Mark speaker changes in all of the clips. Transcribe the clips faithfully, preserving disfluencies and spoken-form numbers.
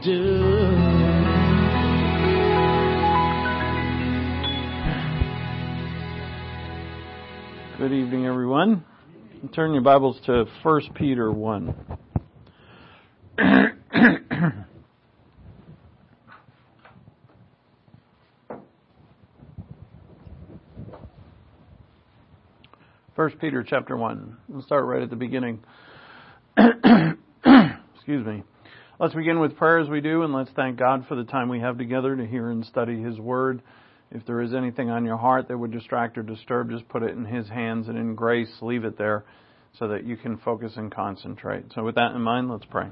Speaker 1: do. Good evening, everyone. Turn your Bibles to First Peter one. First Peter chapter one. We'll start right at the beginning. Excuse me. Let's begin with prayer as we do, and let's thank God for the time we have together to hear and study His Word. If there is anything on your heart that would distract or disturb, just put it in His hands, and in grace, leave it there so that you can focus and concentrate. So with that in mind, let's pray.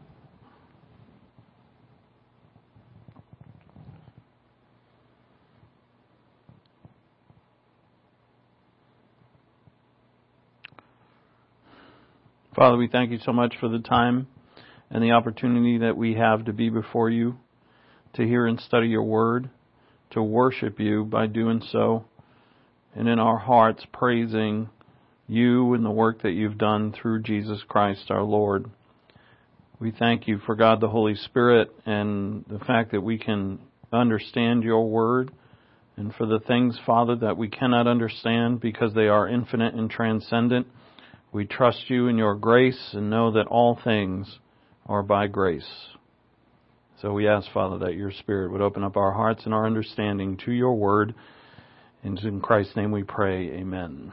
Speaker 1: Father, we thank you so much for the time and the opportunity that we have to be before you, to hear and study your word, to worship you by doing so, and in our hearts praising you and the work that you've done through Jesus Christ our Lord. We thank you for God the Holy Spirit and the fact that we can understand your word, and for the things, Father, that we cannot understand because they are infinite and transcendent. We trust you in your grace and know that all things are by grace. So we ask, Father, that your Spirit would open up our hearts and our understanding to your word. And in Christ's name we pray, amen.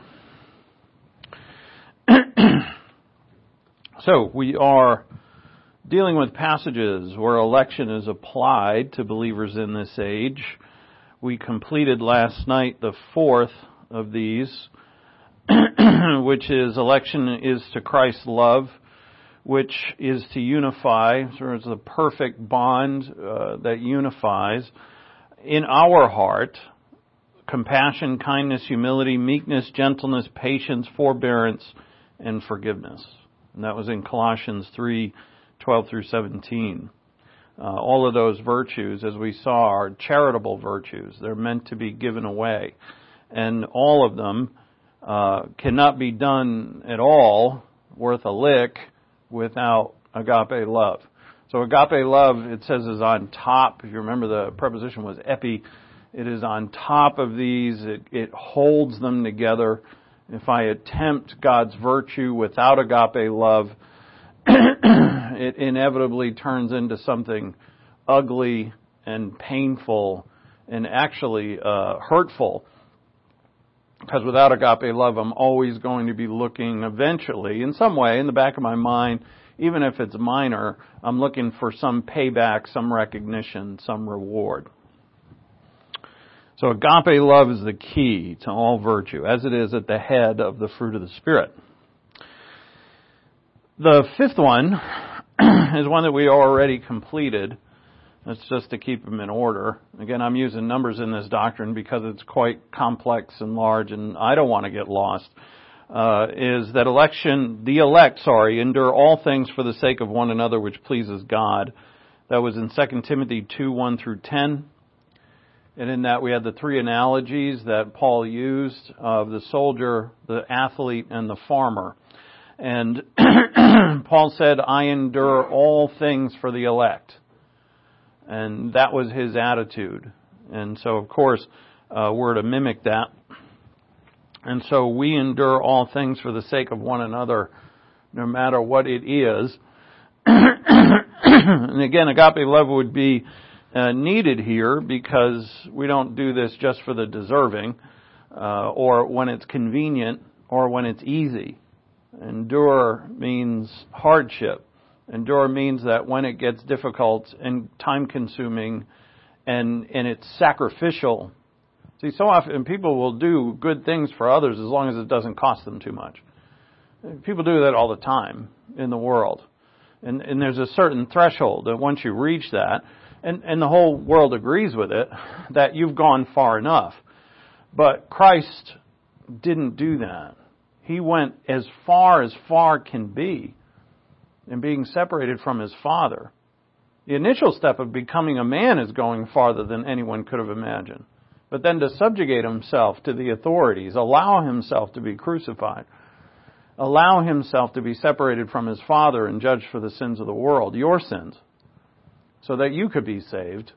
Speaker 1: So we are dealing with passages where election is applied to believers in this age. We completed last night the fourth of these, which is election is to Christ's love, which is to unify, so it's a perfect bond uh, that unifies in our heart compassion, kindness, humility, meekness, gentleness, patience, forbearance, and forgiveness. And that was in Colossians three, twelve through seventeen. Uh, all of those virtues, as we saw, are charitable virtues. They're meant to be given away. And all of them uh, cannot be done at all, worth a lick, without agape love. So agape love, it says, is on top. If you remember, the preposition was epi. It is on top of these. It, it holds them together. If I attempt God's virtue without agape love, it inevitably turns into something ugly and painful and actually uh, hurtful. Because without agape love, I'm always going to be looking eventually, in some way, in the back of my mind, even if it's minor, I'm looking for some payback, some recognition, some reward. So agape love is the key to all virtue, as it is at the head of the fruit of the Spirit. The fifth one is one that we already completed. That's just to keep them in order. Again, I'm using numbers in this doctrine because it's quite complex and large, and I don't want to get lost. Uh, is that election, the elect, sorry, endure all things for the sake of one another, which pleases God. That was in Second Timothy two, one through ten. And in that we had the three analogies that Paul used of the soldier, the athlete, and the farmer. And Paul said, I endure all things for the elect. And that was his attitude. And so, of course, uh, we're to mimic that. And so we endure all things for the sake of one another, no matter what it is. And again, agape love would be uh, needed here because we don't do this just for the deserving, uh, or when it's convenient, or when it's easy. Endure means hardship. Endure means that when it gets difficult and time-consuming and and it's sacrificial. See, so often people will do good things for others as long as it doesn't cost them too much. People do that all the time in the world. And and there's a certain threshold that once you reach that, and, and the whole world agrees with it, that you've gone far enough. But Christ didn't do that. He went as far as far can be in being separated from his Father. The initial step of becoming a man is going farther than anyone could have imagined. But then to subjugate himself to the authorities, allow himself to be crucified, allow himself to be separated from his Father and judged for the sins of the world, your sins, so that you could be saved,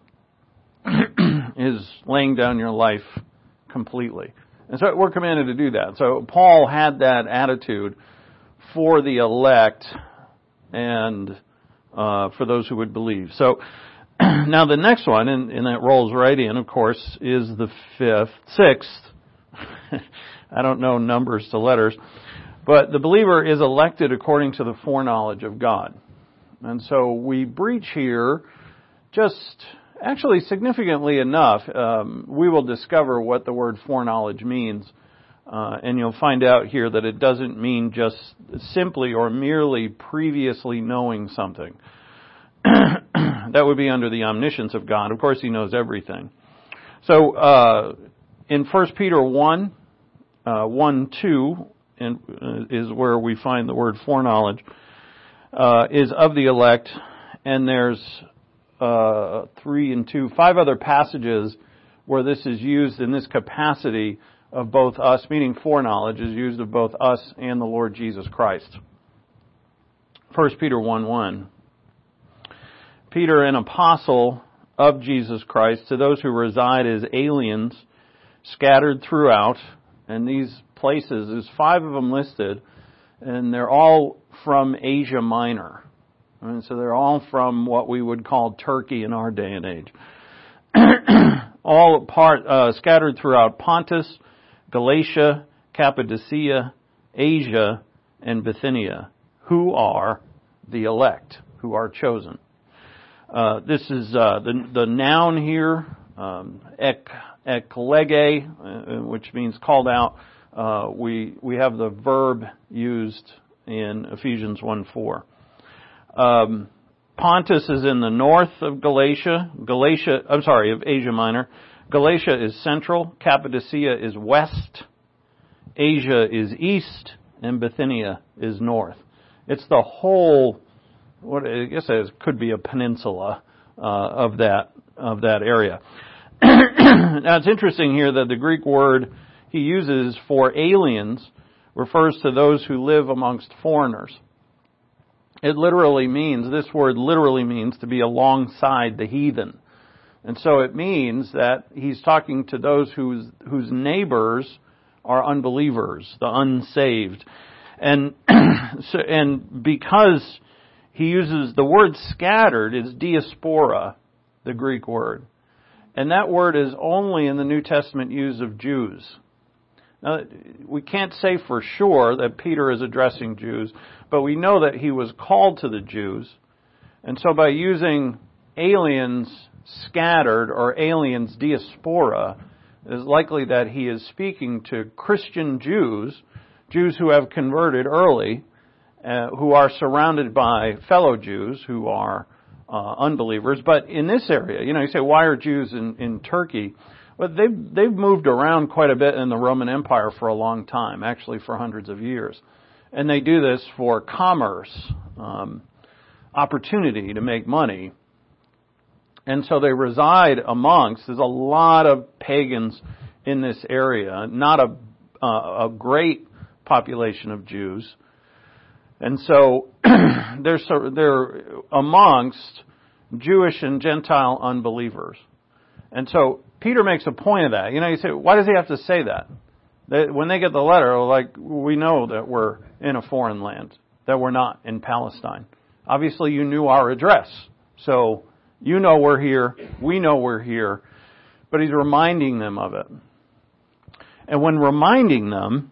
Speaker 1: is laying down your life completely. And so we're commanded to do that. So Paul had that attitude for the elect and uh, for those who would believe. So now the next one, and, and that rolls right in, of course, is the fifth, sixth. I don't know numbers to letters. But the believer is elected according to the foreknowledge of God. And so we breach here just actually significantly enough. Um, we will discover what the word foreknowledge means. Uh, and you'll find out here that it doesn't mean just simply or merely previously knowing something. That would be under the omniscience of God. Of course, He knows everything. So uh, in First Peter one, uh, one, two, and uh, is where we find the word foreknowledge, uh, is of the elect, and there's uh, three and two, five other passages where this is used in this capacity of both us, meaning foreknowledge is used of both us and the Lord Jesus Christ. First Peter one one. Peter, an apostle of Jesus Christ, to those who reside as aliens, scattered throughout, and these places, there's five of them listed, and they're all from Asia Minor. And so they're all from what we would call Turkey in our day and age. all part uh, scattered throughout Pontus, Galatia, Cappadocia, Asia, and Bithynia, who are the elect, who are chosen. Uh, this is uh, the the noun here, um, ek, eklege, uh, which means called out. Uh, we we have the verb used in Ephesians one four. Um, Pontus is in the north of Galatia. Galatia, I'm sorry, of Asia Minor. Galatia is central. Cappadocia is west. Asia is east, and Bithynia is north. It's the whole. What I guess it could be a peninsula uh, of that of that area. Now it's interesting here that the Greek word he uses for aliens refers to those who live amongst foreigners. It literally means, this word literally means to be alongside the heathen. And so it means that he's talking to those whose whose neighbors are unbelievers, the unsaved. And so, and because he uses the word scattered is diaspora, the Greek word. And that word is only in the New Testament used of Jews. Now, we can't say for sure that Peter is addressing Jews, but we know that he was called to the Jews. And so by using aliens scattered or aliens diaspora, it is likely that he is speaking to Christian Jews, Jews who have converted early, Uh, who are surrounded by fellow Jews who are uh, unbelievers. But in this area, you know, you say, why are Jews in, in Turkey? Well, they've, they've moved around quite a bit in the Roman Empire for a long time, actually for hundreds of years. And they do this for commerce, um, opportunity to make money. And so they reside amongst, there's a lot of pagans in this area, not a, uh, a great population of Jews. And so they're, they're amongst Jewish and Gentile unbelievers. And so Peter makes a point of that. You know, you say, why does he have to say that? They, when they get the letter, like, we know that we're in a foreign land, that we're not in Palestine. Obviously, you knew our address. So you know we're here. We know we're here. But he's reminding them of it. And when reminding them,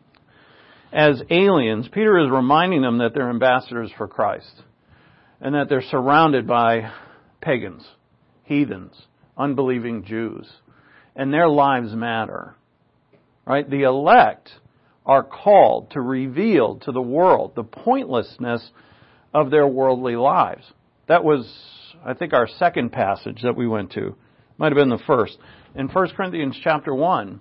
Speaker 1: as aliens, Peter is reminding them that they're ambassadors for Christ and that they're surrounded by pagans, heathens, unbelieving Jews, and their lives matter. Right? The elect are called to reveal to the world the pointlessness of their worldly lives. That was, I think, our second passage that we went to. Might have been the first. In First Corinthians chapter one,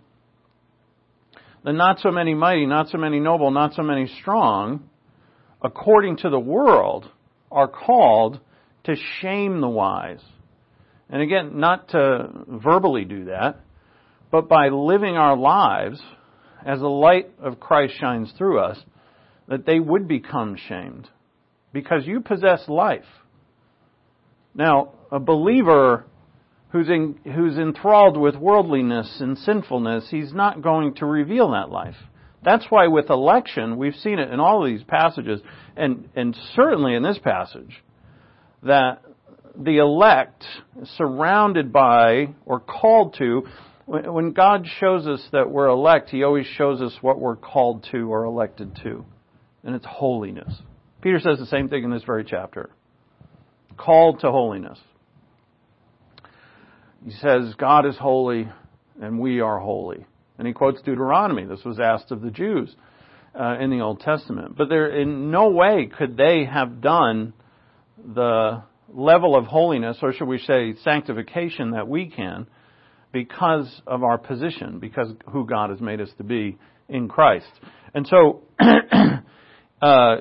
Speaker 1: the not so many mighty, not so many noble, not so many strong, according to the world, are called to shame the wise. And again, not to verbally do that, but by living our lives as the light of Christ shines through us, that they would become shamed. Because you possess life. Now, A believer who's in, who's enthralled with worldliness and sinfulness, he's not going to reveal that life. That's why with election, we've seen it in all of these passages, and, and certainly in this passage, that the elect, surrounded by or called to, when God shows us that we're elect, He always shows us what we're called to or elected to, and it's holiness. Peter says the same thing in this very chapter. Called to holiness. He says, God is holy and we are holy. And he quotes Deuteronomy. This was asked of the Jews uh, in the Old Testament. But there, in no way could they have done the level of holiness, or should we say sanctification, that we can because of our position, because who God has made us to be in Christ. And so, uh,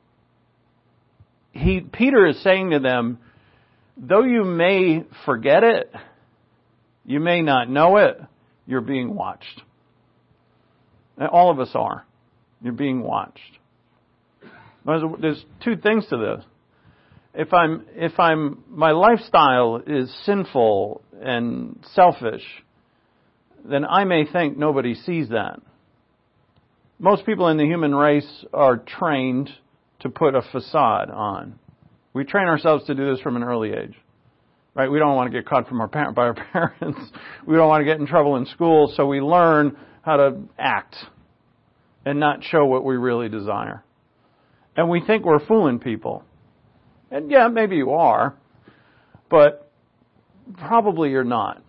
Speaker 1: he, Peter is saying to them, though you may forget it, you may not know it, you're being watched. And all of us are. You're being watched. There's two things to this. If I'm, if I'm, my lifestyle is sinful and selfish, then I may think nobody sees that. Most people in the human race are trained to put a facade on. We train ourselves to do this from an early age. Right? We don't want to get caught from our par- by our parents. We don't want to get in trouble in school, so we learn how to act and not show what we really desire. And we think we're fooling people. And yeah, maybe you are, but probably you're not.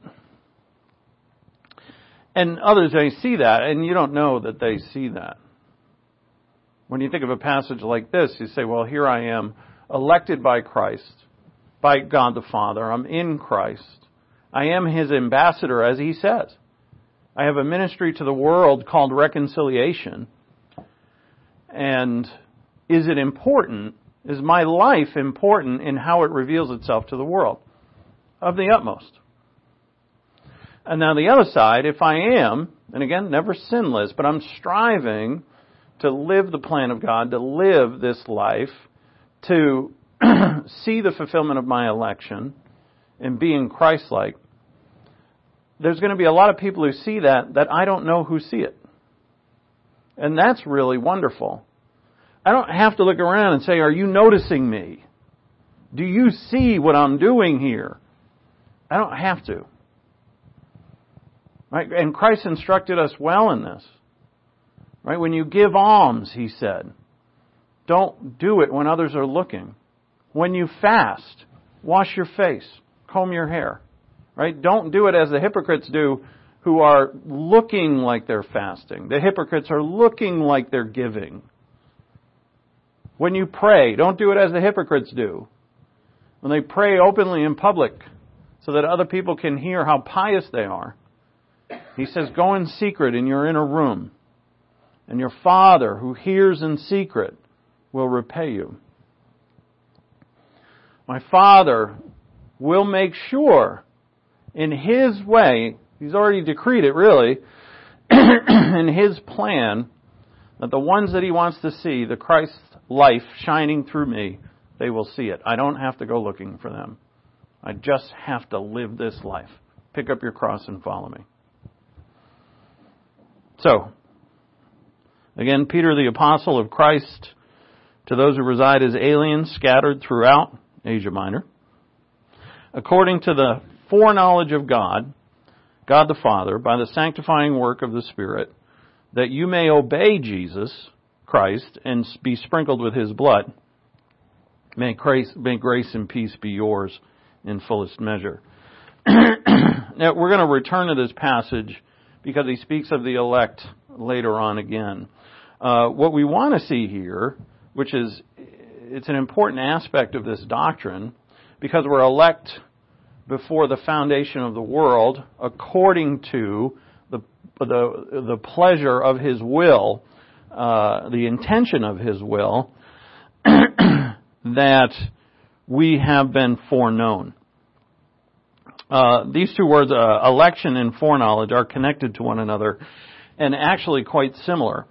Speaker 1: And others may see that, and you don't know that they see that. When you think of a passage like this, you say, well, here I am, elected by Christ, by God the Father. I'm in Christ. I am His ambassador, as He says. I have a ministry to the world called reconciliation. And is it important? Is my life important in how it reveals itself to the world? Of the utmost. And now the other side, if I am, and again, never sinless, but I'm striving to live the plan of God, to live this life, to see the fulfillment of my election and being Christ-like, there's going to be a lot of people who see that, that I don't know who see it. And that's really wonderful. I don't have to look around and say, are you noticing me? Do you see what I'm doing here? I don't have to. Right? And Christ instructed us well in this. Right? When you give alms, He said, don't do it when others are looking. When you fast, wash your face, comb your hair. Right? Don't do it as the hypocrites do, who are looking like they're fasting. The hypocrites are looking like they're giving. When you pray, don't do it as the hypocrites do. When they pray openly in public so that other people can hear how pious they are. He says, go in secret in your inner room, and your Father who hears in secret will repay you. My Father will make sure in His way, He's already decreed it really, in His plan, that the ones that He wants to see, the Christ life shining through me, they will see it. I don't have to go looking for them. I just have to live this life. Pick up your cross and follow me. So, again, Peter the apostle of Christ to those who reside as aliens scattered throughout Asia Minor, according to the foreknowledge of God, God the Father, by the sanctifying work of the Spirit, that you may obey Jesus Christ and be sprinkled with His blood. May grace, may grace and peace be yours in fullest measure. Now, we're going to return to this passage because he speaks of the elect later on again. Uh, what we want to see here, which is, it's an important aspect of this doctrine, because we're elect before the foundation of the world, according to the the, the pleasure of His will, uh, the intention of His will, that we have been foreknown. Uh, these two words, uh, election and foreknowledge, are connected to one another and actually quite similar.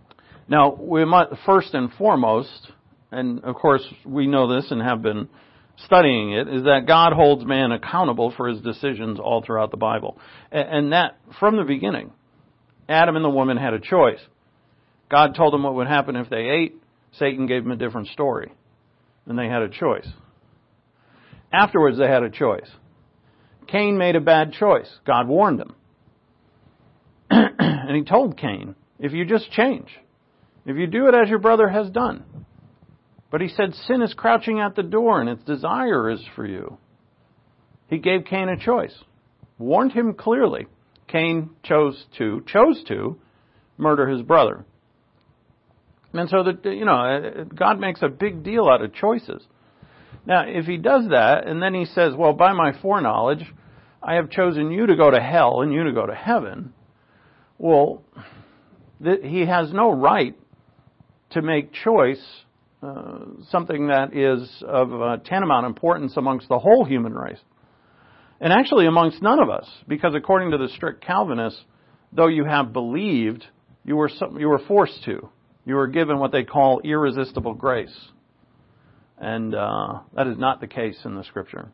Speaker 1: Now, we must, first and foremost, and of course we know this and have been studying it is that God holds man accountable for his decisions all throughout the Bible. And that, from the beginning, Adam and the woman had a choice. God told them what would happen if they ate. Satan gave them a different story. And they had a choice. Afterwards, they had a choice. Cain made a bad choice. God warned him. And he told Cain, if you just change, if you do it as your brother has done. But he said, sin is crouching at the door and its desire is for you. He gave Cain a choice. Warned him clearly. Cain chose to, chose to murder his brother. And so that, you know, God makes a big deal out of choices. Now, if he does that, and then he says, well, by my foreknowledge, I have chosen you to go to hell and you to go to heaven. Well, th- he has no right to make choice uh, something that is of uh, tantamount importance amongst the whole human race. And actually amongst none of us, because according to the strict Calvinists, though you have believed, you were some, you were forced to. You were given what they call irresistible grace. And uh, that is not the case in the Scripture.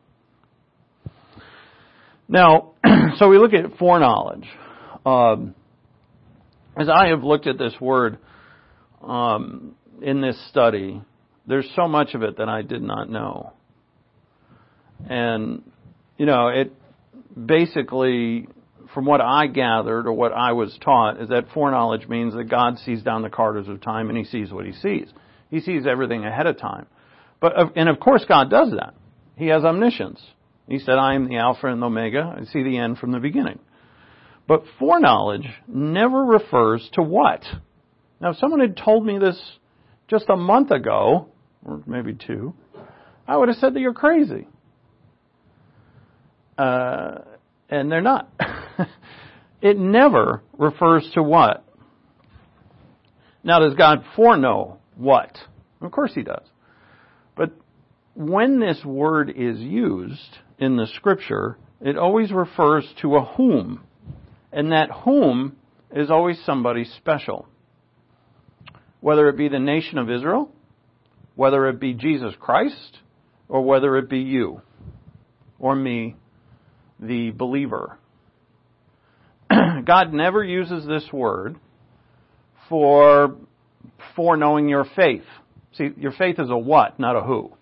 Speaker 1: Now, so we look at foreknowledge. Um, as I have looked at this word um, in this study, there's so much of it that I did not know. And, you know, it basically, from what I gathered or what I was taught, is that foreknowledge means that God sees down the corridors of time and he sees what he sees. He sees everything ahead of time. But, and of course God does that. He has omniscience. He said, I am the Alpha and the Omega. I see the end from the beginning. But foreknowledge never refers to what? Now, if someone had told me this just a month ago, or maybe two, I would have said that you're crazy. Uh, and they're not. It never refers to what? Now, does God foreknow what? Of course he does. But when this word is used in the Scripture, it always refers to a whom. And that whom is always somebody special. Whether it be the nation of Israel, whether it be Jesus Christ, or whether it be you, or me, the believer. God never uses this word for foreknowing your faith. See, your faith is a what, not a who.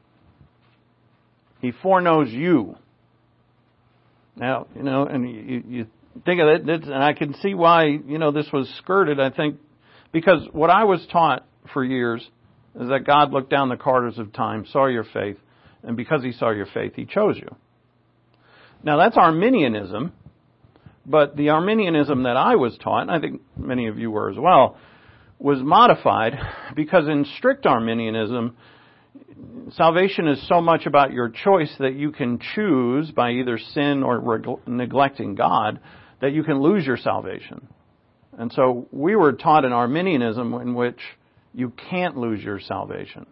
Speaker 1: He foreknows you. Now, you know, and you, you think of it, and I can see why, you know, this was skirted, I think, because what I was taught for years is that God looked down the corridors of time, saw your faith, and because he saw your faith, he chose you. Now, that's Arminianism, but the Arminianism that I was taught, and I think many of you were as well, was modified because in strict Arminianism, salvation is so much about your choice that you can choose by either sin or reg- neglecting God that you can lose your salvation. And so we were taught in Arminianism in which you can't lose your salvation.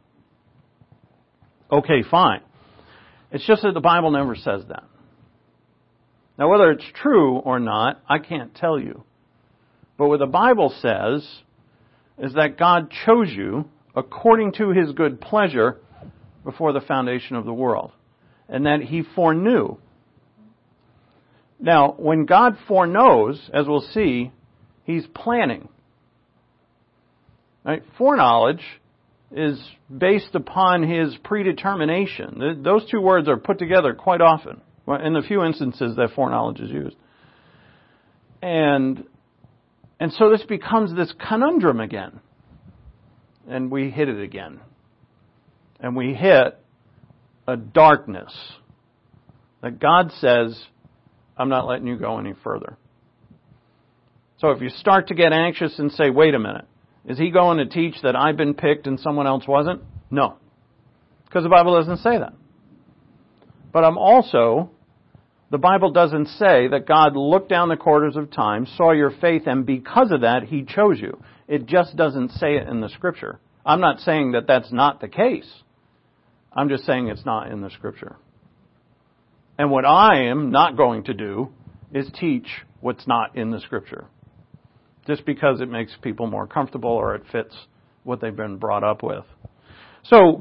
Speaker 1: Okay, fine. It's just that the Bible never says that. Now, whether it's true or not, I can't tell you. But what the Bible says is that God chose you according to his good pleasure before the foundation of the world, and that he foreknew. Now, when God foreknows, as we'll see, he's planning. Right? Foreknowledge is based upon his predetermination. Those two words are put together quite often, in the few instances that foreknowledge is used. And, and so this becomes this conundrum again. And we hit it again. And we hit a darkness that God says, I'm not letting you go any further. So if you start to get anxious and say, wait a minute, is he going to teach that I've been picked and someone else wasn't? No. Because the Bible doesn't say that. But I'm also, the Bible doesn't say that God looked down the corridors of time, saw your faith, and because of that, he chose you. It just doesn't say it in the Scripture. I'm not saying that that's not the case. I'm just saying it's not in the Scripture. And what I am not going to do is teach what's not in the Scripture. Just because it makes people more comfortable or it fits what they've been brought up with. So,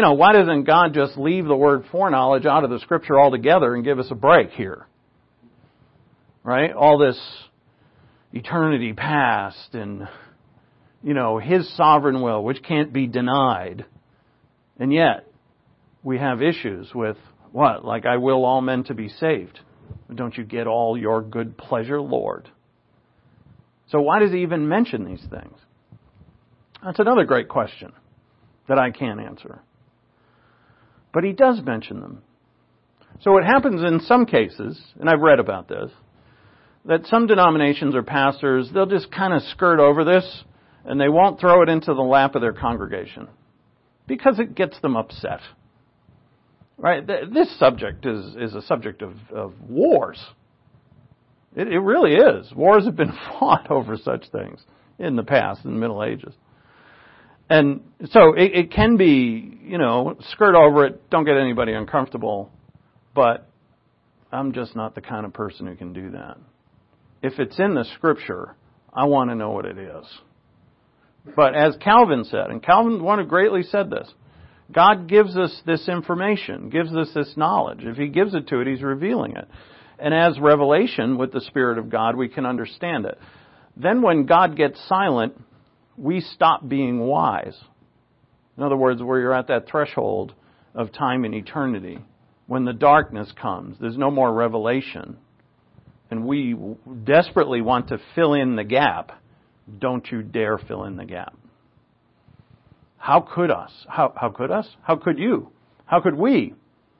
Speaker 1: you know, why doesn't God just leave the word foreknowledge out of the Scripture altogether and give us a break here? Right? All this eternity past and, you know, His sovereign will, which can't be denied. And yet, we have issues with what? Like, I will all men to be saved. Don't you get all your good pleasure, Lord? So why does He even mention these things? That's another great question that I can't answer. But He does mention them. So what happens in some cases, and I've read about this, that some denominations or pastors, they'll just kind of skirt over this and they won't throw it into the lap of their congregation because it gets them upset. Right? This subject is, is a subject of, of wars. It, it really is. Wars have been fought over such things in the past, in the Middle Ages. And so it, it can be, you know, skirt over it, don't get anybody uncomfortable, but I'm just not the kind of person who can do that. If it's in the Scripture, I want to know what it is. But as Calvin said, and Calvin one who greatly said this, God gives us this information, gives us this knowledge. If He gives it to it, He's revealing it. And as revelation with the Spirit of God, we can understand it. Then when God gets silent, we stop being wise. In other words, where you're at that threshold of time and eternity, when the darkness comes, there's no more revelation. And we desperately want to fill in the gap. Don't you dare fill in the gap. How could us? How, how could us? How could you? How could we?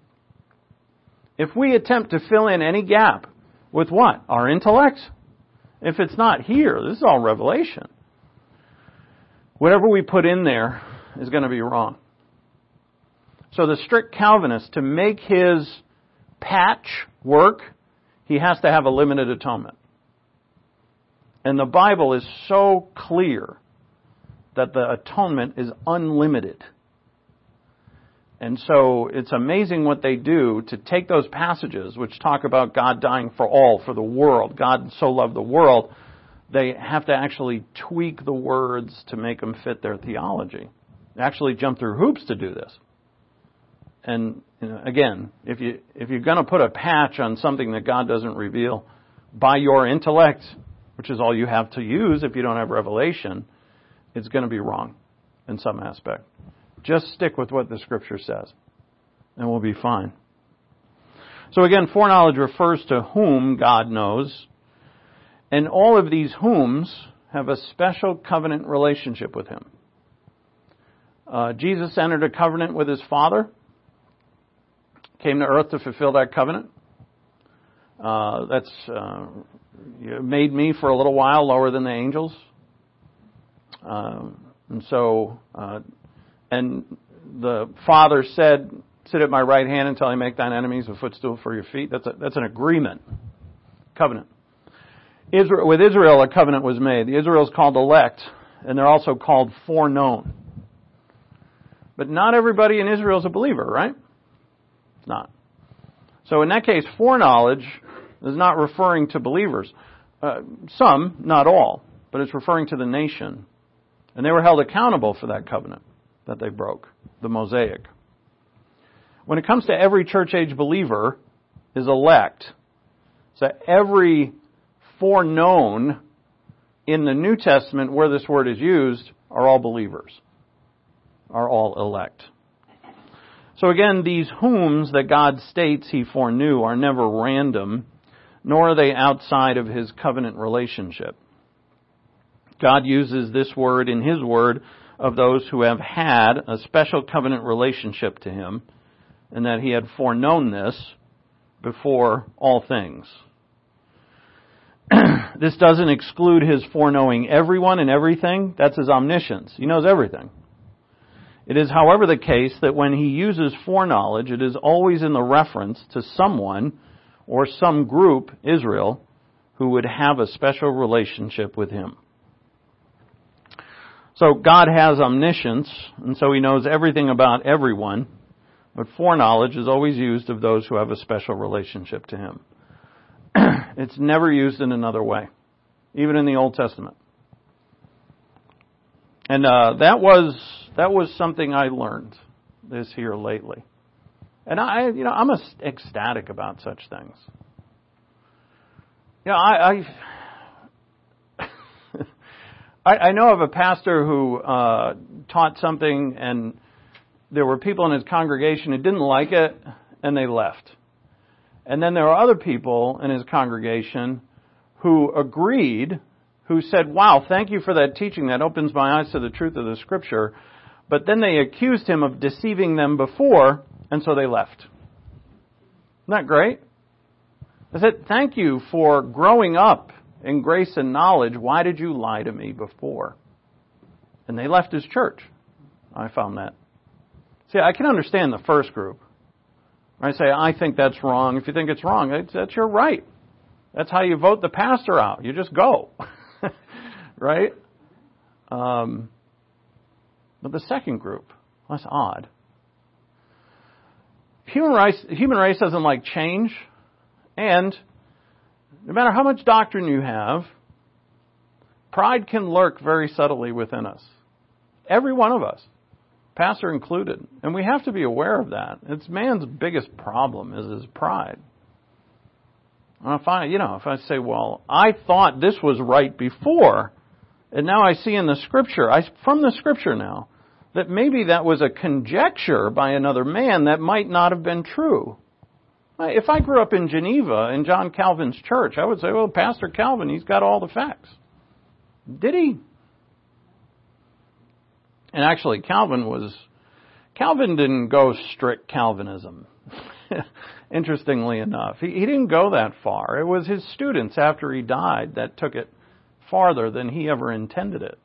Speaker 1: If we attempt to fill in any gap with what? Our intellect? If it's not here, this is all revelation. Whatever we put in there is going to be wrong. So the strict Calvinist, to make his patch work, he has to have a limited atonement. And the Bible is so clear that the atonement is unlimited. And so it's amazing what they do to take those passages which talk about God dying for all, for the world. God so loved the world. They have to actually tweak the words to make them fit their theology. They actually jump through hoops to do this. And you know, again, if you if you're going to put a patch on something that God doesn't reveal by your intellect, which is all you have to use if you don't have revelation, it's going to be wrong in some aspect. Just stick with what the Scripture says, and we'll be fine. So again, foreknowledge refers to whom God knows, and all of these whoms have a special covenant relationship with Him. Uh, Jesus entered a covenant with His Father, came to earth to fulfill that covenant. Uh, that's uh, made me for a little while lower than the angels. Uh, and so, uh, and the Father said, sit at my right hand until I make thine enemies a footstool for your feet. That's a, that's an agreement. Covenant. Israel, with Israel, a covenant was made. The Israel is called elect, and they're also called foreknown. But not everybody in Israel is a believer, right? It's not. So in that case, foreknowledge is not referring to believers. Uh, some, not all, but it's referring to the nation. And they were held accountable for that covenant that they broke, the Mosaic. When it comes to every church age believer is elect. So every foreknown in the New Testament where this word is used are all believers, are all elect. So again, these whoms that God states He foreknew are never random, nor are they outside of His covenant relationship. God uses this word in His word of those who have had a special covenant relationship to Him, and that He had foreknown this before all things. This doesn't exclude His foreknowing everyone and everything. That's His omniscience. He knows everything. It is, however, the case that when He uses foreknowledge, it is always in the reference to someone or some group, Israel, who would have a special relationship with Him. So God has omniscience, and so He knows everything about everyone, but foreknowledge is always used of those who have a special relationship to Him. It's never used in another way, even in the Old Testament. And uh, that was that was something I learned this here lately. And I, you know, I'm ecstatic about such things. You know, I, I, I, I know of a pastor who uh, taught something, and there were people in his congregation who didn't like it, and they left. And then there are other people in his congregation who agreed, who said, wow, thank you for that teaching. That opens my eyes to the truth of the Scripture. But then they accused him of deceiving them before, and so they left. Isn't that great? I said, thank you for growing up in grace and knowledge. Why did you lie to me before? And they left his church. I found that. See, I can understand the first group. I say, I think that's wrong. If you think it's wrong, that's, that's your right. That's how you vote the pastor out. You just go. Right? Um, but the second group, that's odd. Human race, human race doesn't like change. And no matter how much doctrine you have, pride can lurk very subtly within us. Every one of us. Pastor included. And we have to be aware of that. It's man's biggest problem is his pride. And if I, you know, if I say, well, I thought this was right before, and now I see in the Scripture, I, from the Scripture now, that maybe that was a conjecture by another man that might not have been true. If I grew up in Geneva, in John Calvin's church, I would say, well, Pastor Calvin, he's got all the facts. Did he? And actually, Calvin was, Calvin didn't go strict Calvinism. Interestingly enough. He, he didn't go that far. It was his students after he died that took it farther than he ever intended it.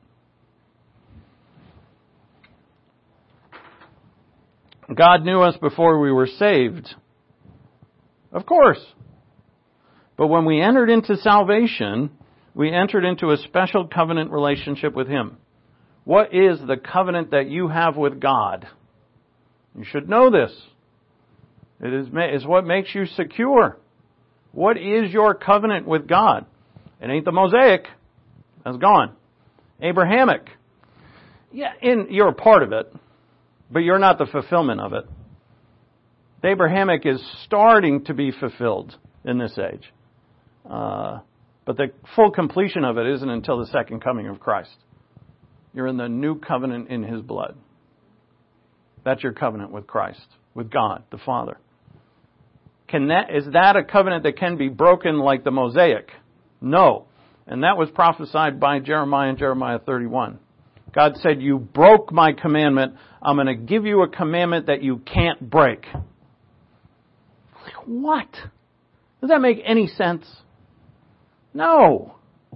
Speaker 1: God knew us before we were saved. Of course. But when we entered into salvation, we entered into a special covenant relationship with Him. What is the covenant that you have with God? You should know this. It is, is what makes you secure. What is your covenant with God? It ain't the Mosaic. That's gone. Abrahamic. Yeah, in, you're a part of it, but you're not the fulfillment of it. The Abrahamic is starting to be fulfilled in this age. Uh, but the full completion of it isn't until the second coming of Christ. You're in the new covenant in His blood. That's your covenant with Christ, with God, the Father. Can that, is that a covenant that can be broken like the Mosaic? No. And that was prophesied by Jeremiah in Jeremiah thirty-one. God said, you broke my commandment. I'm going to give you a commandment that you can't break. What? Does that make any sense? No.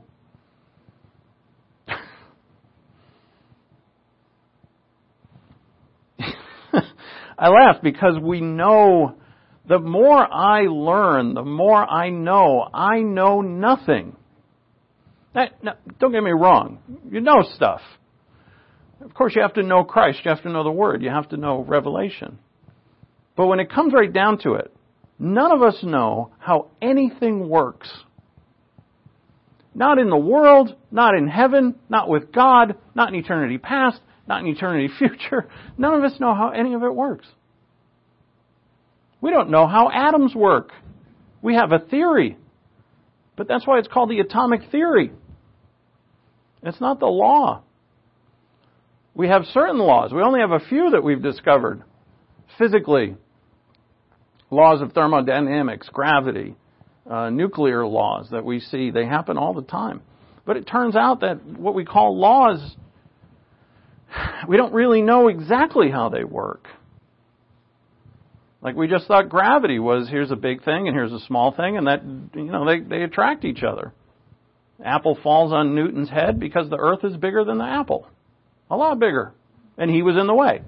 Speaker 1: I laugh because we know, the more I learn, the more I know, I know nothing. Now, now, don't get me wrong. You know stuff. Of course, you have to know Christ. You have to know the Word. You have to know Revelation. But when it comes right down to it, none of us know how anything works. Not in the world, not in heaven, not with God, not in eternity past, not in eternity future. None of us know how any of it works. We don't know how atoms work. We have a theory. But that's why it's called the atomic theory. It's not the law. We have certain laws. We only have a few that we've discovered physically. Laws of thermodynamics, gravity, uh, nuclear laws that we see. They happen all the time. But it turns out that what we call laws, we don't really know exactly how they work. Like we just thought gravity was, here's a big thing and here's a small thing, and that, you know, they, they attract each other. Apple falls on Newton's head because the earth is bigger than the apple. A lot bigger. And he was in the way.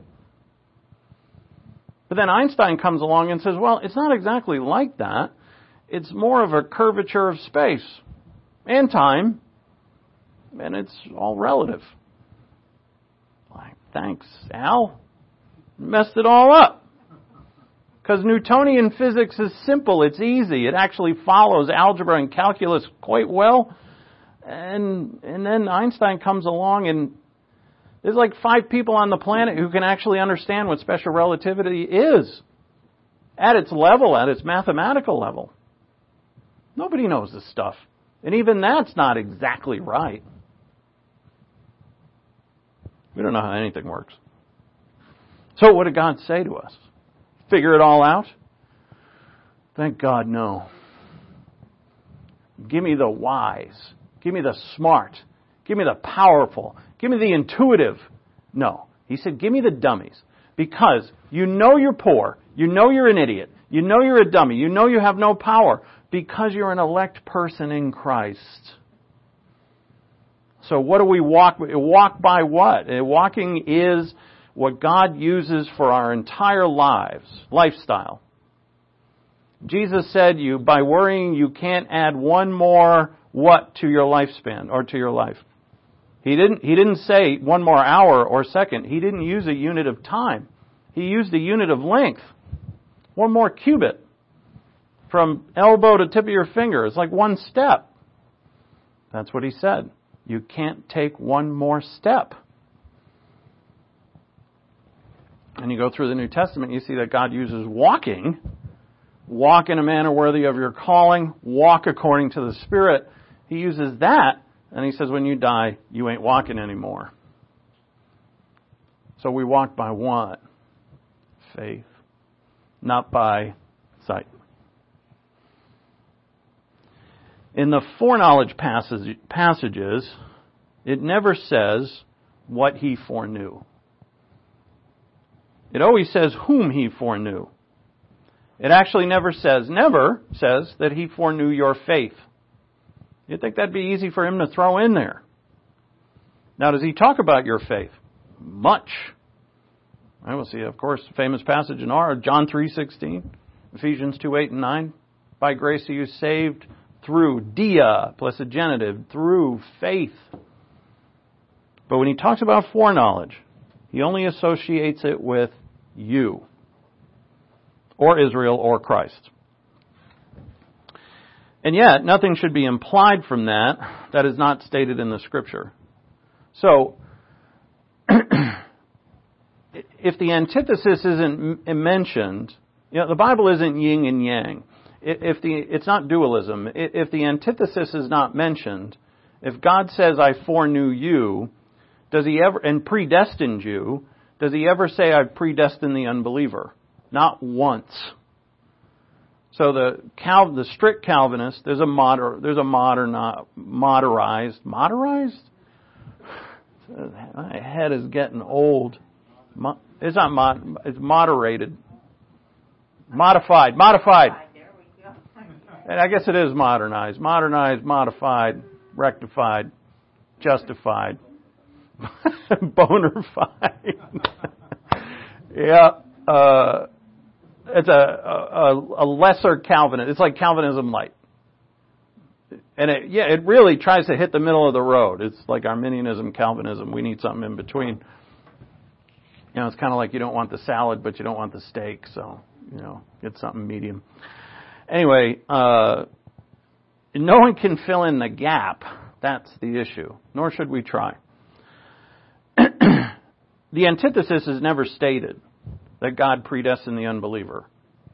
Speaker 1: But then Einstein comes along and says, well, it's not exactly like that. It's more of a curvature of space and time, and it's all relative. Like, thanks, Al. Messed it all up. Because Newtonian physics is simple. It's easy. It actually follows algebra and calculus quite well. And and then Einstein comes along and There's like five people on the planet who can actually understand what special relativity is at its level, at its mathematical level. Nobody knows this stuff. And even that's not exactly right. We don't know how anything works. So what did God say to us? Figure it all out? Thank God, no. Give me the wise. Give me the smart. Give me the powerful. Give me the intuitive. No. He said, give me the dummies. Because you know you're poor. You know you're an idiot. You know you're a dummy. You know you have no power. Because you're an elect person in Christ. So what do we walk? Walk by what? Walking is what God uses for our entire lives, lifestyle. Jesus said, "You by worrying, you can't add one more what to your lifespan or to your life." He didn't. He didn't say one more hour or second. He didn't use a unit of time. He used a unit of length. One more cubit from elbow to tip of your finger. It's like one step. That's what he said. You can't take one more step. And you go through the New Testament, you see that God uses walking. Walk in a manner worthy of your calling. Walk according to the Spirit. He uses that, and he says when you die, you ain't walking anymore. So we walk by what? Faith. Not by sight. In the foreknowledge passage, passages, it never says what he foreknew. It always says whom he foreknew. It actually never says, never says that he foreknew your faith. You'd think that'd be easy for him to throw in there. Now, does he talk about your faith? Much. I will see, of course, famous passage in our John three sixteen, Ephesians two eight and nine. By grace are you saved through dia, plus a genitive, through faith. But when he talks about foreknowledge, he only associates it with you, or Israel, or Christ. And yet, nothing should be implied from that that is not stated in the Scripture. So, if the antithesis isn't mentioned, you know, the Bible isn't yin and yang. If the, it's not dualism. If the antithesis is not mentioned, if God says, I foreknew you, does he ever, and predestined you, does he ever say, I've predestined the unbeliever? Not once. So the Cal, the strict Calvinist, there's a moder, there's a modern, uh, moderized, moderized? My head is getting old. Mo, it's not mod, it's moderated. Modified, modified. And I guess it is modernized. Modernized, modified, rectified, justified, bonafide. yeah, uh, it's a, a a lesser Calvinist. It's like Calvinism light. And it, yeah, it really tries to hit the middle of the road. It's like Arminianism, Calvinism. We need something in between. You know, it's kind of like you don't want the salad, but you don't want the steak. So, you know, get something medium. Anyway, uh, no one can fill in the gap. That's the issue. Nor should we try. The antithesis is never stated that God predestined the unbeliever.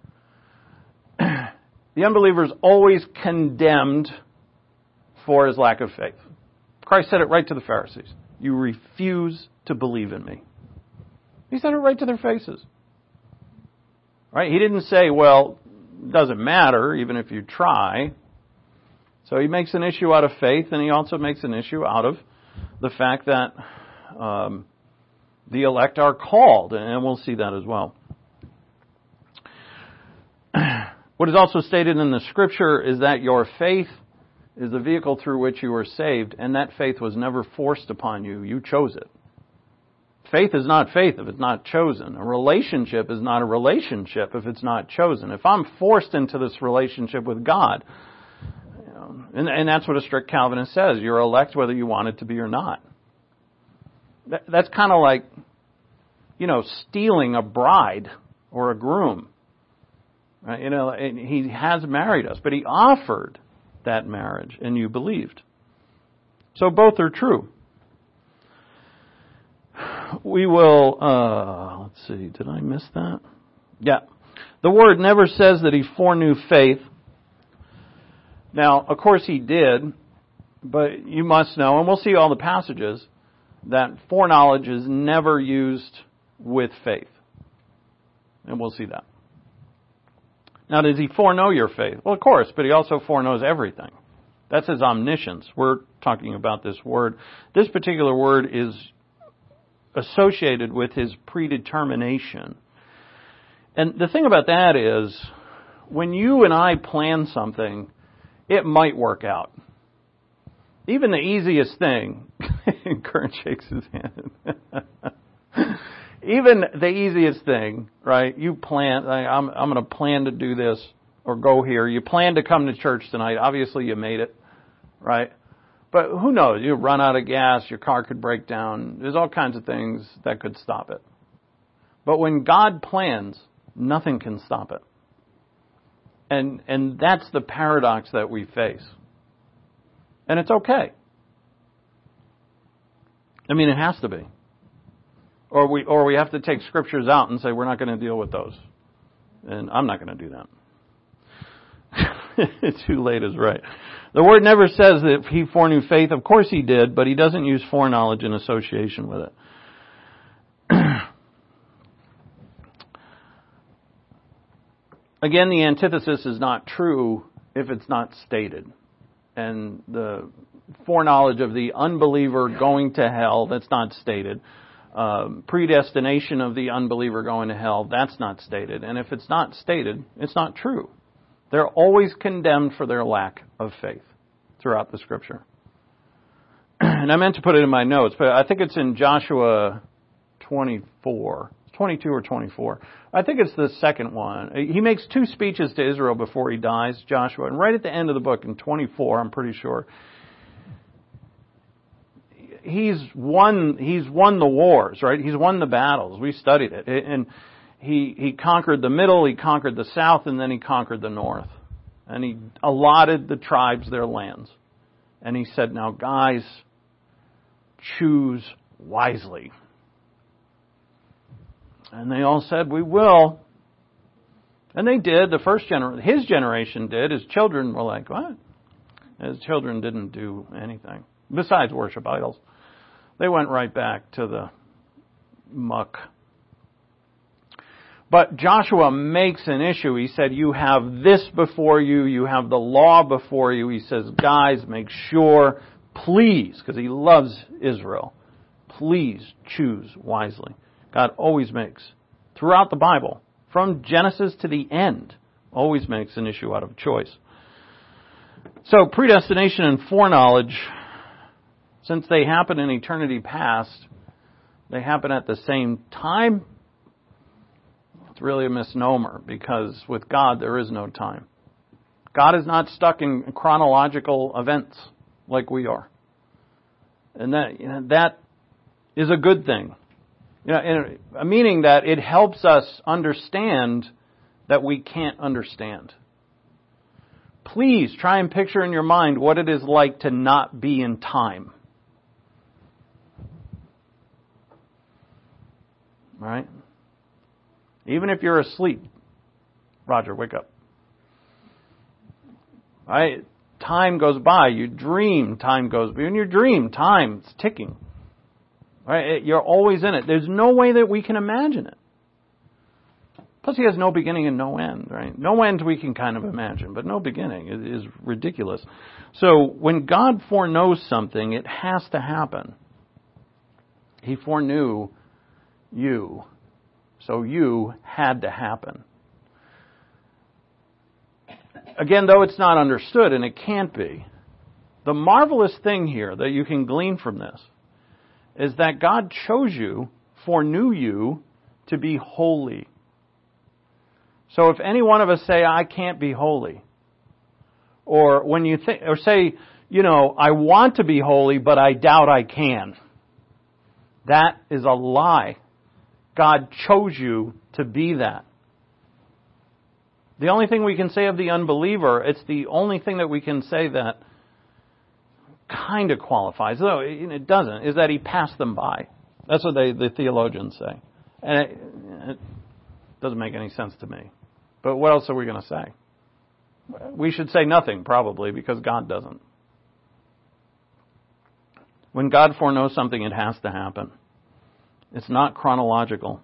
Speaker 1: The unbeliever is always condemned for his lack of faith. Christ said it right to the Pharisees. You refuse to believe in me. He said it right to their faces. Right? He didn't say, well, it doesn't matter even if you try. So he makes an issue out of faith, and he also makes an issue out of the fact that um, the elect are called, and we'll see that as well. What is also stated in the Scripture is that your faith is the vehicle through which you were saved, and that faith was never forced upon you. You chose it. Faith is not faith if it's not chosen. A relationship is not a relationship if it's not chosen. If I'm forced into this relationship with God, you know, and, and that's what a strict Calvinist says, you're elect whether you want it to be or not. That, that's kind of like, you know, stealing a bride or a groom. Right? You know, and he has married us, but he offered that marriage, and you believed. So both are true. we will, uh, let's see, did I miss that? Yeah. The Word never says that He foreknew faith. Now, of course He did, but you must know, and we'll see all the passages, that foreknowledge is never used with faith. And we'll see that. Now, does He foreknow your faith? Well, of course, but He also foreknows everything. That's His omniscience. We're talking about this word. This particular word is associated with His predetermination. And the thing about that is, when you and I plan something, it might work out. Even the easiest thing, Kern shakes his hand. Even the easiest thing, right? You plan, I'm, I'm going to plan to do this or go here. You plan to come to church tonight. Obviously you made it, right? But who knows? You run out of gas, your car could break down. There's all kinds of things that could stop it. But when God plans, nothing can stop it. And and that's the paradox that we face. And it's okay. I mean, it has to be. Or we or we have to take scriptures out and say we're not going to deal with those. And I'm not going to do that. Too late is right. The Word never says that He foreknew faith. Of course He did, but He doesn't use foreknowledge in association with it. Again, the antithesis is not true if it's not stated. And the foreknowledge of the unbeliever going to hell, that's not stated. Um, predestination of the unbeliever going to hell, that's not stated. And if it's not stated, it's not true. They're always condemned for their lack of faith throughout the Scripture. And I meant to put it in my notes, but I think it's in Joshua twenty-four. twenty-two or twenty-four. I think it's the second one. He makes two speeches to Israel before he dies, Joshua. And right at the end of the book, in twenty-four, I'm pretty sure, he's won, he's won the wars, right? He's won the battles. We studied it. And he, he conquered the middle, he conquered the south, and then he conquered the north. And he allotted the tribes their lands. And he said, now guys, choose wisely. And they all said, we will. And they did. The first gener- his generation did. His children were like, what? His children didn't do anything besides worship idols. They went right back to the muck. But Joshua makes an issue. He said, you have this before you. You have the law before you. He says, guys, make sure, please, because he loves Israel, please choose wisely. God always makes, throughout the Bible, from Genesis to the end, always makes an issue out of choice. So predestination and foreknowledge, since they happen in eternity past, they happen at the same time. It's really a misnomer, because with God there is no time. God is not stuck in chronological events like we are. And that, you know, that is a good thing. You know, meaning that it helps us understand that we can't understand. Please try and picture in your mind what it is like to not be in time. Right? Even if you're asleep. Roger, wake up. Right? Time goes by. You dream, time goes by. In your dream, time's ticking. Right? You're always in it. There's no way that we can imagine it. Plus, He has no beginning and no end, right? No end we can kind of imagine, but no beginning is ridiculous. So when God foreknows something, it has to happen. He foreknew you, so you had to happen. Again, though it's not understood, and it can't be, the marvelous thing here that you can glean from this is that God chose you, foreknew you, to be holy. So if any one of us say, I can't be holy, or when you think, or say, you know, I want to be holy, but I doubt I can, that is a lie. God chose you to be that. The only thing we can say of the unbeliever, it's the only thing that we can say that kind of qualifies, though it doesn't, is that he passed them by. That's what they, the theologians say. And it, it doesn't make any sense to me. But what else are we going to say? We should say nothing, probably, because God doesn't. When God foreknows something, it has to happen. It's not chronological.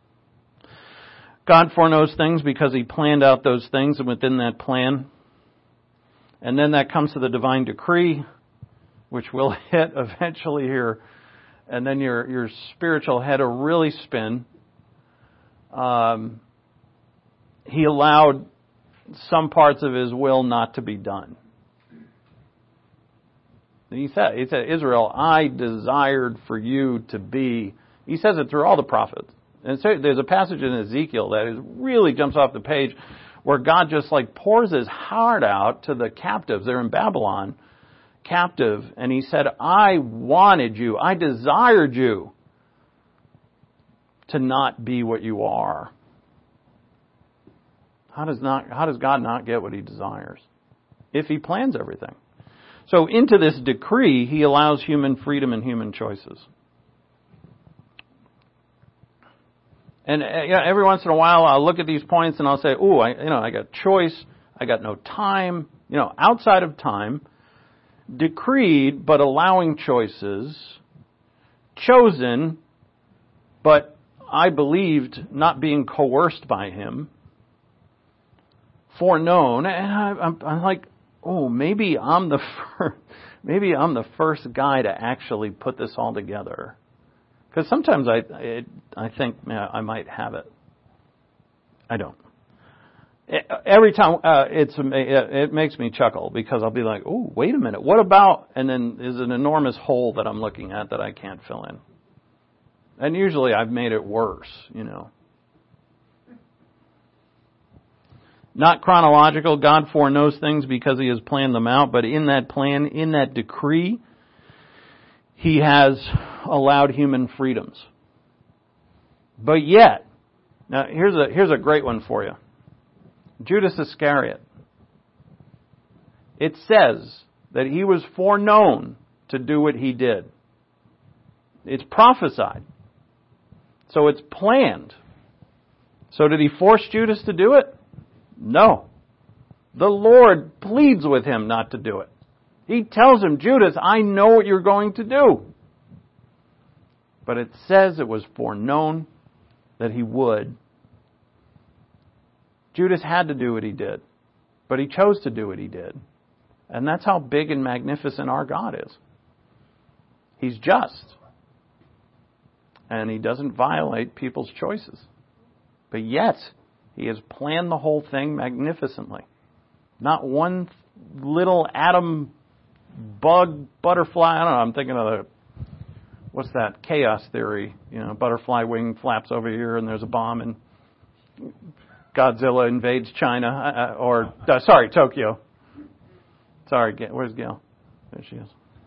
Speaker 1: God foreknows things because He planned out those things, and within that plan. And then that comes to the divine decree, which will hit eventually here. And then your, your spiritual head will really spin. Um, he allowed some parts of His will not to be done. And he said, he said, Israel, I desired for you to be. He says it through all the prophets. And so there's a passage in Ezekiel that is, really jumps off the page where God just like pours His heart out to the captives. They're in Babylon, captive. And He said, I wanted you, I desired you to not be what you are. How does not, how does God not get what He desires? If He plans everything. So into this decree, He allows human freedom and human choices. And you know, every once in a while, I'll look at these points and I'll say, "Ooh, I, you know, I got choice. I got no time. You know, outside of time, decreed, but allowing choices, chosen, but I believed not being coerced by Him, foreknown." And I, I'm, I'm like, "Oh, maybe I'm the first, maybe I'm the first guy to actually put this all together." Because sometimes I, I, I think yeah, I might have it. I don't. Every time uh, it's it makes me chuckle because I'll be like, "Oh, wait a minute, what about?" And then there's an enormous hole that I'm looking at that I can't fill in. And usually I've made it worse, you know. Not chronological. God foreknows things because He has planned them out, but in that plan, in that decree, He has allowed human freedoms. But yet, now here's a here's a great one for you. Judas Iscariot. It says that he was foreknown to do what he did. It's prophesied. So it's planned. So did He force Judas to do it? No. The Lord pleads with him not to do it. He tells him, "Judas, I know what you're going to do." But it says it was foreknown that he would. Judas had to do what he did, but he chose to do what he did. And that's how big and magnificent our God is. He's just. And He doesn't violate people's choices. But yet, He has planned the whole thing magnificently. Not one little atom, bug, butterfly. I don't know. I'm thinking of the, what's that, chaos theory. You know, butterfly wing flaps over here and there's a bomb and Godzilla invades China. Uh, or, uh, sorry, Tokyo. Sorry, where's Gail? There she is.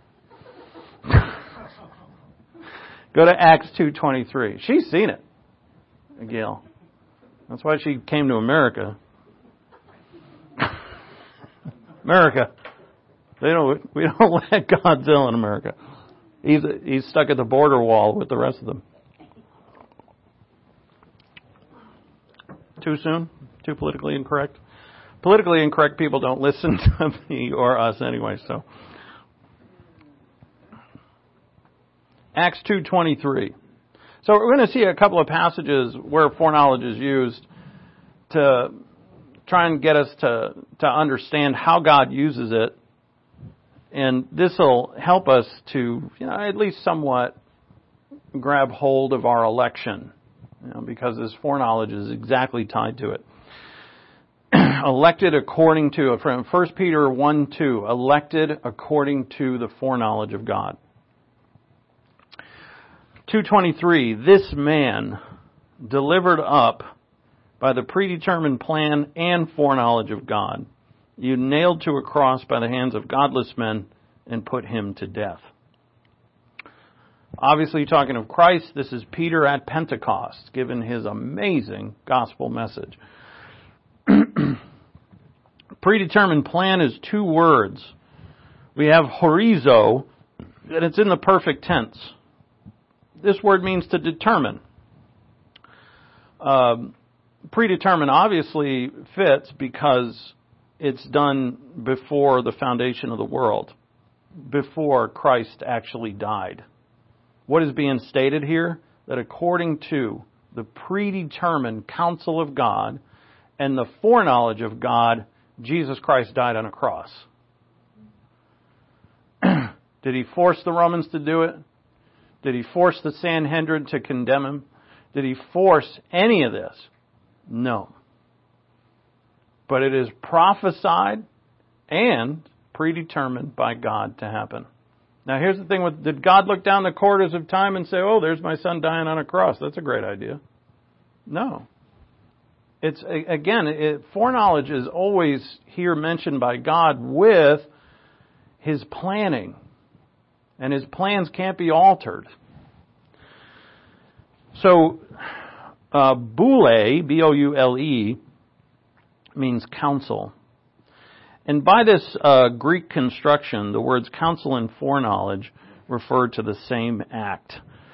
Speaker 1: Go to Acts two twenty-three. She's seen it, Gail. That's why she came to America. America. They don't. We don't let Godzilla in America. He's he's stuck at the border wall with the rest of them. Too soon? Too politically incorrect? Politically incorrect people don't listen to me or us anyway. So, Acts two twenty-three. So we're going to see a couple of passages where foreknowledge is used to try and get us to to understand how God uses it. And this will help us to, you know, at least somewhat grab hold of our election, you know, because this foreknowledge is exactly tied to it. Elected according to, from First Peter one two, elected according to the foreknowledge of God. two twenty-three, this man delivered up by the predetermined plan and foreknowledge of God, you nailed to a cross by the hands of godless men and put Him to death. Obviously talking of Christ, this is Peter at Pentecost, given his amazing gospel message. Predetermined plan is two words. We have horizo, and it's in the perfect tense. this word means to determine. Um, predetermine obviously fits because it's done before the foundation of the world, before Christ actually died. What is being stated here? That according to the predetermined counsel of God and the foreknowledge of God, Jesus Christ died on a cross. Did he force the Romans to do it? Did he force the Sanhedrin to condemn him? Did he force any of this? No. But it is prophesied and predetermined by God to happen. Now here's the thing with, did God look down the corridors of time and say, oh, there's my son dying on a cross? That's a great idea. No. It's, again, it, foreknowledge is always here mentioned by God with His planning. And His plans can't be altered. So, uh, boule, B O U L E, means counsel. And by this uh, Greek construction, the words counsel and foreknowledge refer to the same act.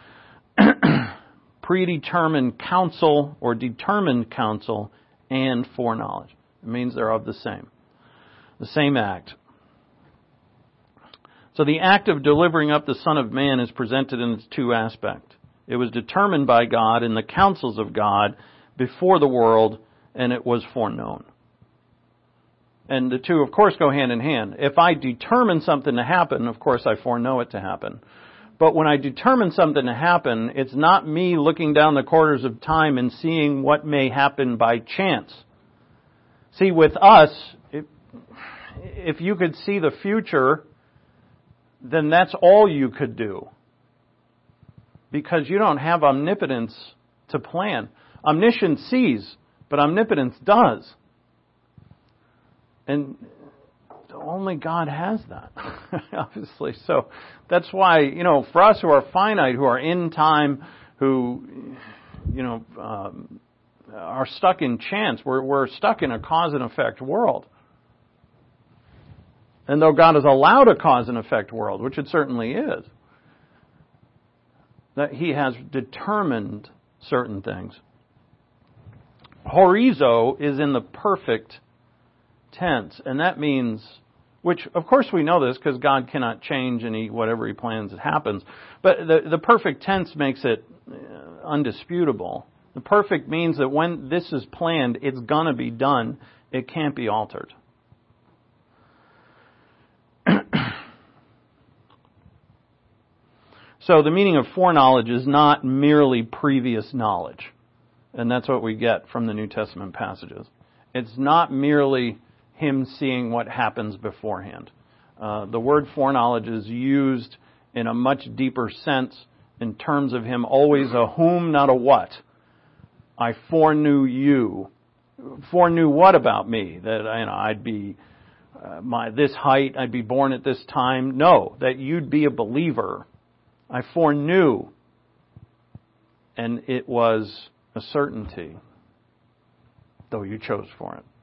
Speaker 1: Predetermined counsel or determined counsel and foreknowledge. It means they're of the same. The same act. So the act of delivering up the Son of Man is presented in its two aspects. It was determined by God in the counsels of God before the world, and it was foreknown. And the two, of course, go hand in hand. If I determine something to happen, of course, I foreknow it to happen. But when I determine something to happen, it's not me looking down the corridors of time and seeing what may happen by chance. See, with us, if, if you could see the future, then that's all you could do. Because you don't have omnipotence to plan. Omniscience sees, but omnipotence does. And only God has that, obviously. So that's why, you know, for us who are finite, who are in time, who, you know, um, are stuck in chance, we're, we're stuck in a cause and effect world. And though God has allowed a cause and effect world, which it certainly is, that He has determined certain things. Horizo is in the perfect tense, and that means, which of course we know this because God cannot change, and he, whatever He plans, it happens. But the, the perfect tense makes it undisputable. The perfect means that when this is planned, it's going to be done. It can't be altered. So the meaning of foreknowledge is not merely previous knowledge. And that's what we get from the New Testament passages. It's not merely Him seeing what happens beforehand. Uh, the word foreknowledge is used in a much deeper sense in terms of Him always a whom, not a what. I foreknew you. Foreknew what about me? That, you know, I'd be uh, my this height, I'd be born at this time. No, that you'd be a believer. I foreknew, and it was a certainty, though you chose for it.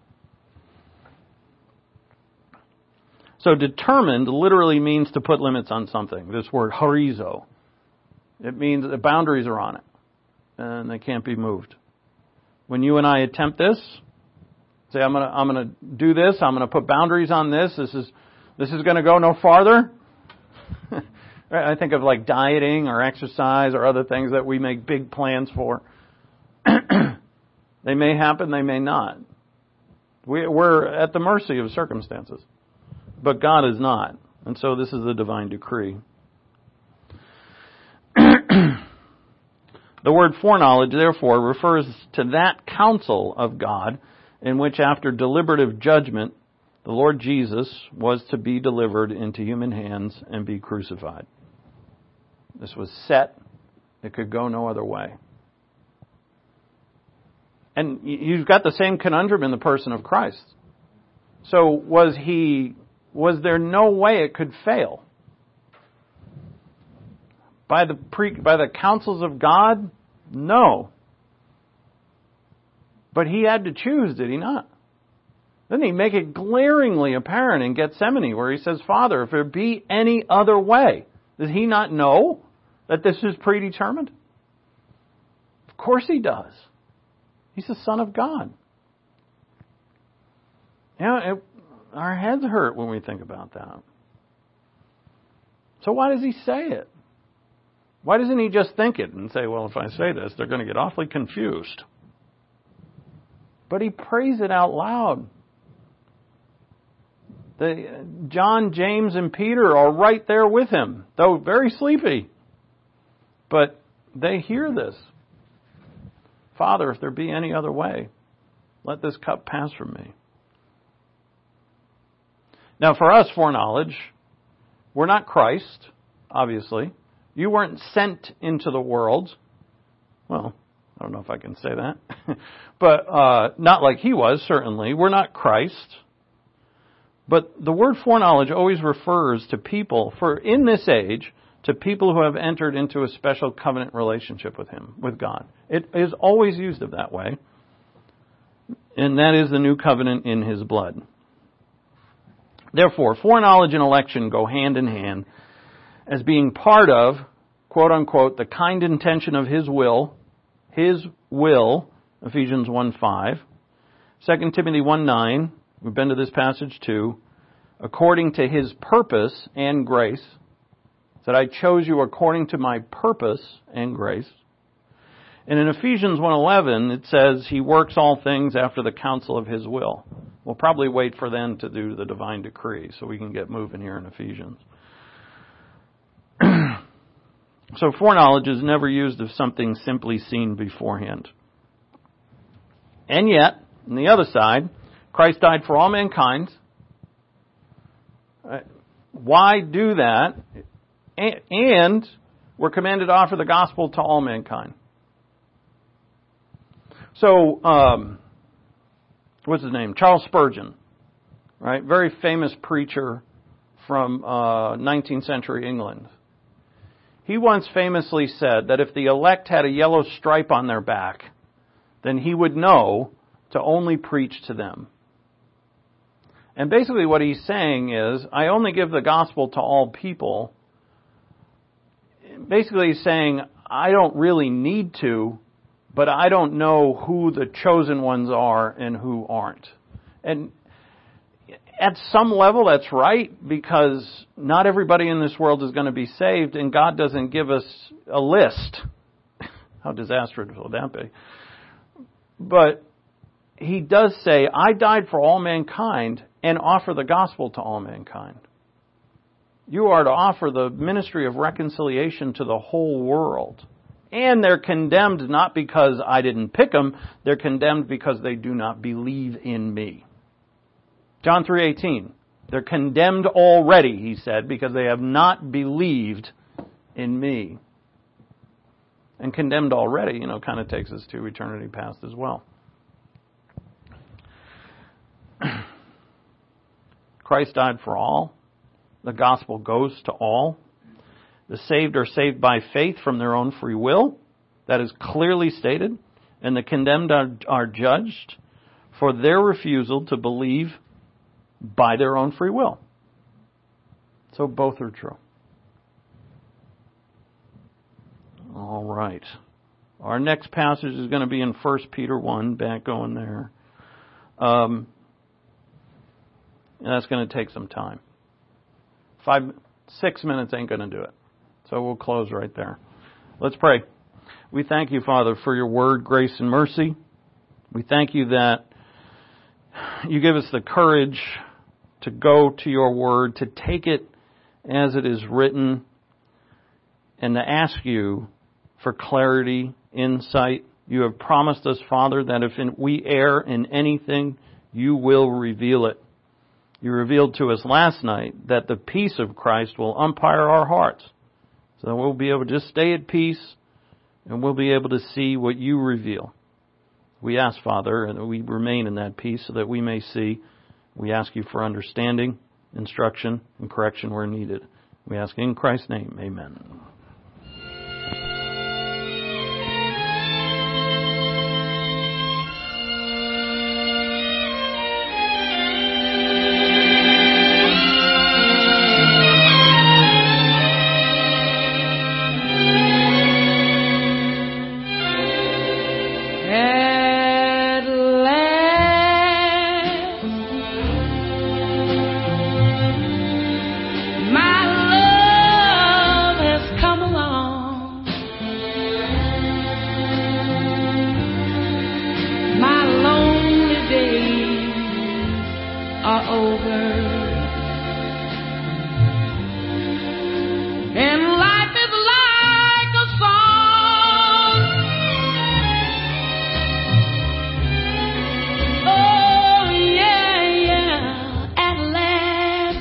Speaker 1: So determined literally means to put limits on something. This word horizo. It means the boundaries are on it, and they can't be moved. When you and I attempt this, say I'm gonna I'm gonna do this, I'm gonna put boundaries on this. This is this is gonna go no farther. I think of like dieting or exercise or other things that we make big plans for. They may happen, they may not. We, we're at the mercy of circumstances. But God is not. And so this is the divine decree. The word foreknowledge, therefore, refers to that counsel of God in which, after deliberative judgment, the Lord Jesus was to be delivered into human hands and be crucified. This was set. It could go no other way. And you've got the same conundrum in the person of Christ. So was he, was there no way it could fail? By the pre, by the counsels of God? No. But He had to choose, did He not? Didn't He make it glaringly apparent in Gethsemane where He says, Father, if there be any other way, does He not know that this is predetermined? Of course he does. He's the Son of God. You know, it, our heads hurt when we think about that. So why does he say it? Why doesn't he just think it and say, well, if I say this, they're going to get awfully confused? But he prays it out loud. The, John, James, and Peter are right there with him, though very sleepy. But they hear this. Father, if there be any other way, let this cup pass from me. Now, for us, foreknowledge, we're not Christ, obviously. You weren't sent into the world. Well, I don't know if I can say that. but uh, not like he was, certainly. We're not Christ. But the word foreknowledge always refers to people, for in this age, to people who have entered into a special covenant relationship with him, with God. It is always used of that way. And that is the new covenant in his blood. Therefore, foreknowledge and election go hand in hand as being part of, quote unquote, the kind intention of his will, his will, Ephesians one five, Second Timothy one nine, we've been to this passage too, according to his purpose and grace, that I chose you according to my purpose and grace. And in Ephesians one eleven, it says he works all things after the counsel of his will. We'll probably wait for them to do the divine decree so we can get moving here in Ephesians. So foreknowledge is never used of something simply seen beforehand. And yet, on the other side, Christ died for all mankind. Why do that? And we're commanded to offer the gospel to all mankind. So, um, what's his name? Charles Spurgeon, right? Very famous preacher from uh, nineteenth century England. He once famously said that if the elect had a yellow stripe on their back, then he would know to only preach to them. And basically what he's saying is, I only give the gospel to all people. Basically he's saying, I don't really need to, but I don't know who the chosen ones are and who aren't. And at some level that's right, because not everybody in this world is going to be saved, and God doesn't give us a list. How disastrous will that be? But he does say, I died for all mankind and offer the gospel to all mankind. You are to offer the ministry of reconciliation to the whole world. And they're condemned not because I didn't pick them, they're condemned because they do not believe in me. John three eighteen, they're condemned already, he said, because they have not believed in me. And condemned already, you know, kind of takes us to eternity past as well. Christ died for all. The gospel goes to all. The saved are saved by faith from their own free will. That is clearly stated. And the condemned are, are judged for their refusal to believe by their own free will. So both are true. All right. Our next passage is going to be in First Peter one, back going there. Um, and that's going to take some time. Five, six minutes ain't going to do it. So we'll close right there. Let's pray. We thank you, Father, for your word, grace, and mercy. We thank you that you give us the courage to go to your word, to take it as it is written, and to ask you for clarity, insight. You have promised us, Father, that if we err in anything, you will reveal it. You revealed to us last night that the peace of Christ will umpire our hearts, so that we'll be able to just stay at peace, and we'll be able to see what you reveal. We ask, Father, and we remain in that peace so that we may see. We ask you for understanding, instruction, and correction where needed. We ask in Christ's name, amen.
Speaker 2: are over, and life is like a song. Oh yeah, yeah, at last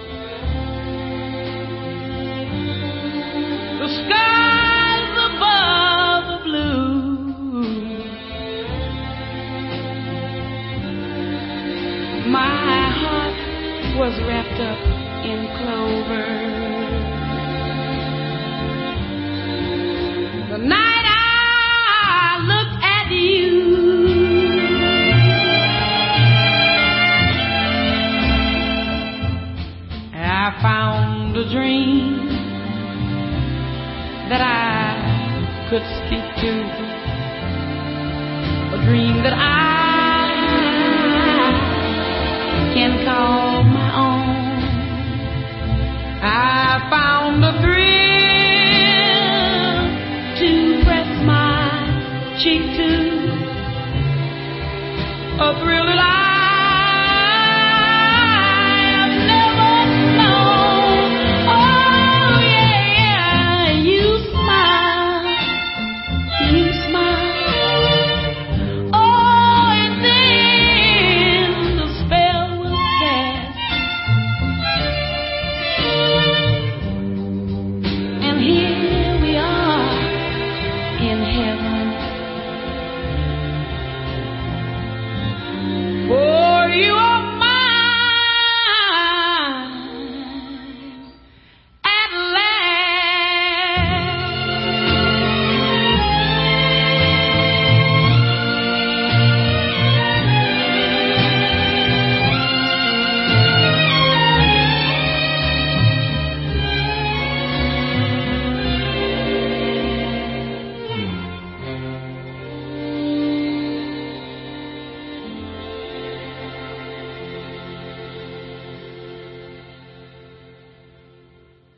Speaker 2: the skies above are blue. My heart was wrapped up in clover. The night I looked at you, I found a dream that I could speak to.